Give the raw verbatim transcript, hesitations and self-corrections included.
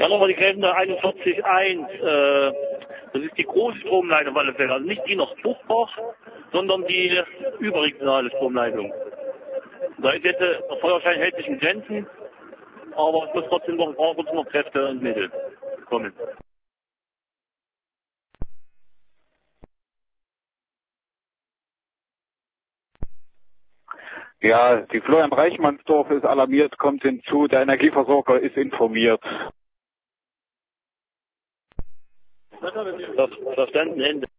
Ja, nochmal die Gräfener einundvierzig Punkt eins. Äh, das ist die große Stromleitung auf alle Fälle. Also nicht die nach Buchbach, sondern die überregionale Stromleitung. Da ist jetzt, äh, der Feuerschein hält sich in Grenzen, aber es muss trotzdem noch, brauchen trotzdem noch Kräfte und Mittel kommen. Ja, die Florian Reichmannsdorf ist alarmiert, kommt hinzu, der Energieversorger ist informiert. Verstanden, Ende.